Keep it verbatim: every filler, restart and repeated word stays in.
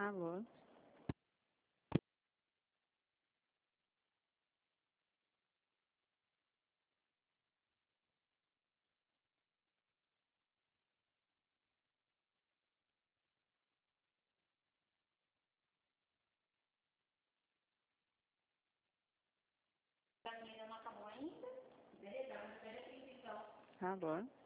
Alô? A menina não acabou ainda? Verdade, espera aqui então. Alô?